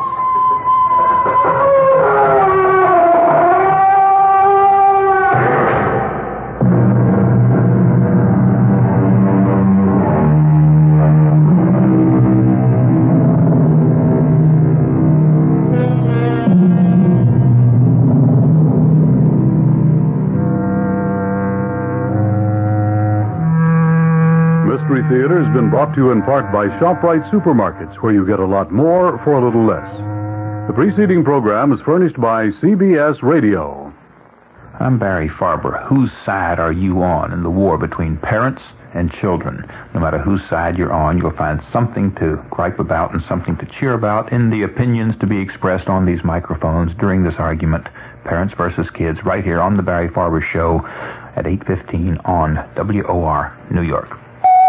Mystery Theater has been brought to you in part by ShopRite Supermarkets, where you get a lot more for a little less. The preceding program is furnished by CBS Radio. I'm Barry Farber. Whose side are you on in the war between parents and children? No matter whose side you're on, you'll find something to gripe about and something to cheer about in the opinions to be expressed on these microphones during this argument, Parents versus Kids, right here on The Barry Farber Show at 8:15 on WOR New York.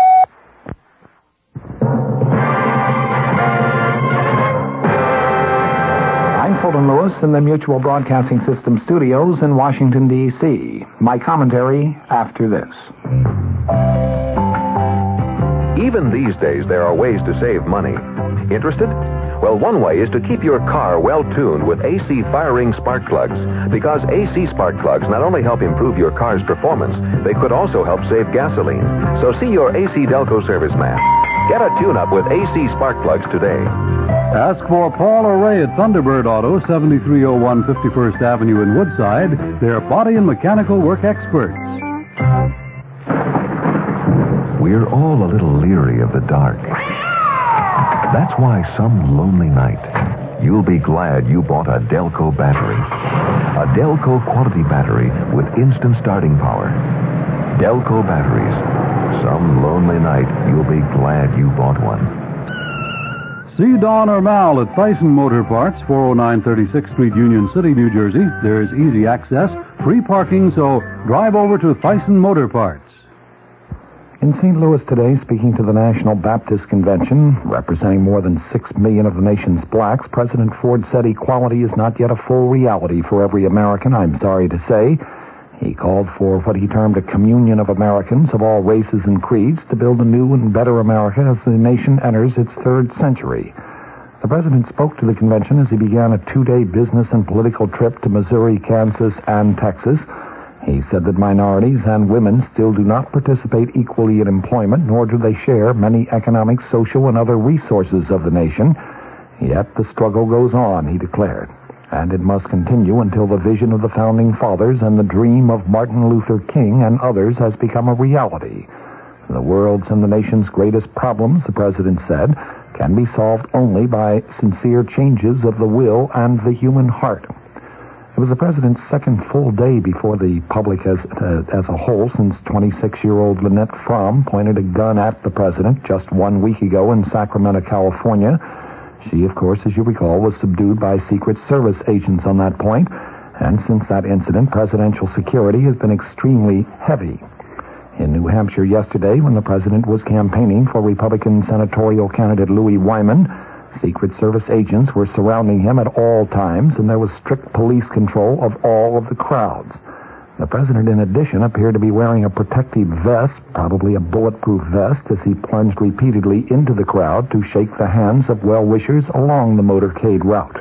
Fulton Lewis in the Mutual Broadcasting System studios in Washington, D.C. My commentary after this. Even these days, there are ways to save money. Interested? Well, one way is to keep your car well-tuned with AC firing spark plugs. Because AC spark plugs not only help improve your car's performance, they could also help save gasoline. So see your AC Delco serviceman. Get a tune-up with AC spark plugs today. Ask for Paul or Ray at Thunderbird Auto, 7301 51st Avenue in Woodside. They're body and mechanical work experts. We're all a little leery of the dark. That's why some lonely night, you'll be glad you bought a Delco battery. A Delco quality battery with instant starting power. Delco batteries. Some lonely night, you'll be glad you bought one. See Don or Mal at Thyssen Motor Parts, 409 36th Street, Union City, New Jersey. There's easy access, free parking, so drive over to Thyssen Motor Parts. In St. Louis today, speaking to the National Baptist Convention, representing more than 6 million of the nation's blacks, President Ford said equality is not yet a full reality for every American, I'm sorry to say. He called for what he termed a communion of Americans of all races and creeds to build a new and better America as the nation enters its third century. The president spoke to the convention as he began a 2-day business and political trip to Missouri, Kansas, and Texas. He said that minorities and women still do not participate equally in employment, nor do they share many economic, social, and other resources of the nation. Yet the struggle goes on, he declared, and it must continue until the vision of the Founding Fathers and the dream of Martin Luther King and others has become a reality. The world's and the nation's greatest problems, the president said, can be solved only by sincere changes of the will and the human heart. It was the president's second full day before the public as a whole since 26-year-old Lynette Fromm pointed a gun at the president just 1 week ago in Sacramento, California. She, of course, as you recall, was subdued by Secret Service agents on that point, and since that incident, presidential security has been extremely heavy. In New Hampshire yesterday, when the president was campaigning for Republican senatorial candidate Louis Wyman, Secret Service agents were surrounding him at all times, and there was strict police control of all of the crowds. The president, in addition, appeared to be wearing a protective vest, probably a bulletproof vest, as he plunged repeatedly into the crowd to shake the hands of well-wishers along the motorcade route.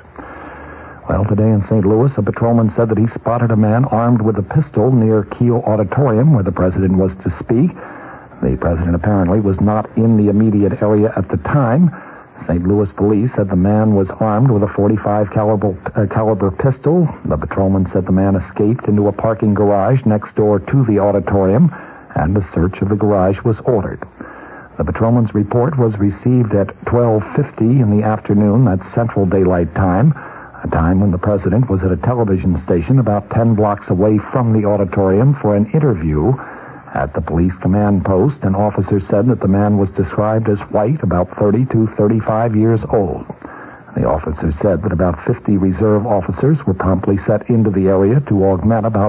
Well, today in St. Louis, a patrolman said that he spotted a man armed with a pistol near Keele Auditorium, where the president was to speak. The president apparently was not in the immediate area at the time. St. Louis police said the man was armed with a .45 caliber pistol. The patrolman said the man escaped into a parking garage next door to the auditorium, and a search of the garage was ordered. The patrolman's report was received at 12:50 in the afternoon, that's Central Daylight Time, a time when the president was at a television station about 10 blocks away from the auditorium for an interview. At the police command post, an officer said that the man was described as white, about 30 to 35 years old. The officer said that about 50 reserve officers were promptly set into the area to augment about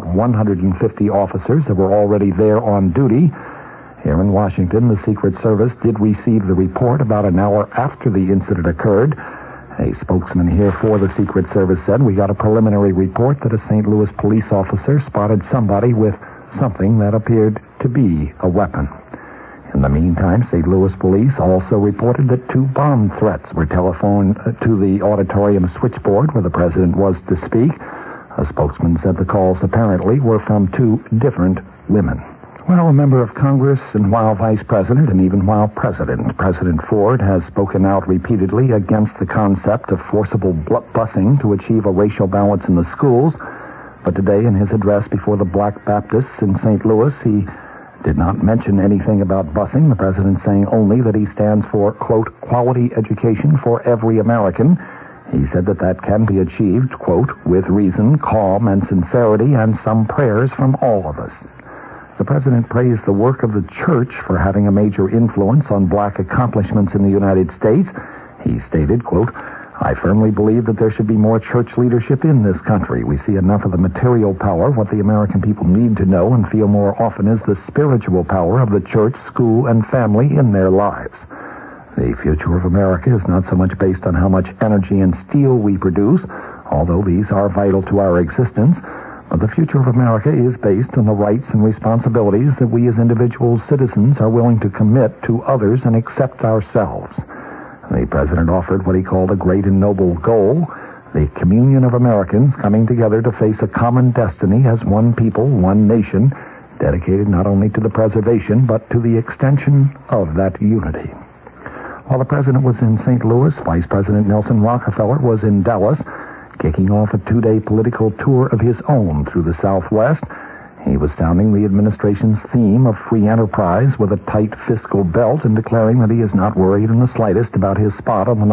150 officers that were already there on duty. Here in Washington, the Secret Service did receive the report about an hour after the incident occurred. A spokesman here for the Secret Service said, "We got a preliminary report that a St. Louis police officer spotted somebody with something that appeared to be a weapon." In the meantime, St. Louis police also reported that 2 bomb threats were telephoned to the auditorium switchboard where the president was to speak. A spokesman said the calls apparently were from 2 different women. Well, a member of Congress, and while vice president and even while president, President Ford has spoken out repeatedly against the concept of forcible busing to achieve a racial balance in the schools. But today, in his address before the Black Baptists in St. Louis, he did not mention anything about busing, the president saying only that he stands for, quote, quality education for every American. He said that that can be achieved, quote, with reason, calm, and sincerity, and some prayers from all of us. The president praised the work of the church for having a major influence on black accomplishments in the United States. He stated, quote, I firmly believe that there should be more church leadership in this country. We see enough of the material power. What the American people need to know and feel more often is the spiritual power of the church, school, and family in their lives. The future of America is not so much based on how much energy and steel we produce, although these are vital to our existence, but the future of America is based on the rights and responsibilities that we as individual citizens are willing to commit to others and accept ourselves. The president offered what he called a great and noble goal, the communion of Americans coming together to face a common destiny as one people, one nation, dedicated not only to the preservation but to the extension of that unity. While the president was in St. Louis, Vice President Nelson Rockefeller was in Dallas, kicking off a 2-day political tour of his own through the Southwest. He was sounding the administration's theme of free enterprise with a tight fiscal belt and declaring that he is not worried in the slightest about his spot on the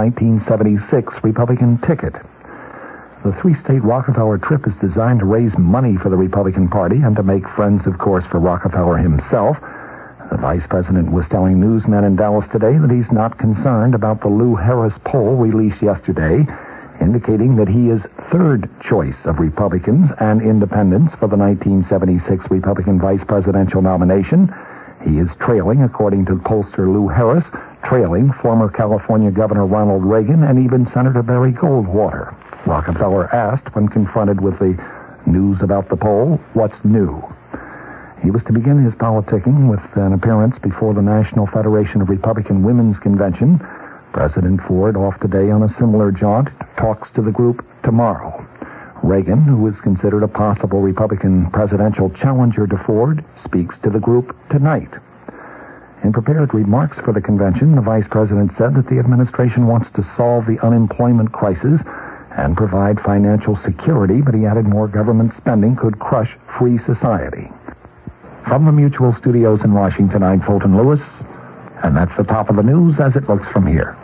1976 Republican ticket. The 3-state Rockefeller trip is designed to raise money for the Republican Party and to make friends, of course, for Rockefeller himself. The vice president was telling newsmen in Dallas today that he's not concerned about the Lou Harris poll released yesterday, indicating that he is third choice of Republicans and independents for the 1976 Republican vice presidential nomination. He is trailing, according to pollster Lou Harris, trailing former California Governor Ronald Reagan and even Senator Barry Goldwater. Rockefeller asked, when confronted with the news about the poll, what's new? He was to begin his politicking with an appearance before the National Federation of Republican Women's Convention. President Ford, off today on a similar jaunt, talks to the group tomorrow. Reagan, who is considered a possible Republican presidential challenger to Ford, speaks to the group tonight. In prepared remarks for the convention, the vice president said that the administration wants to solve the unemployment crisis and provide financial security, but he added more government spending could crush free society. From the Mutual Studios in Washington, I'm Fulton Lewis, and that's the top of the news as it looks from here.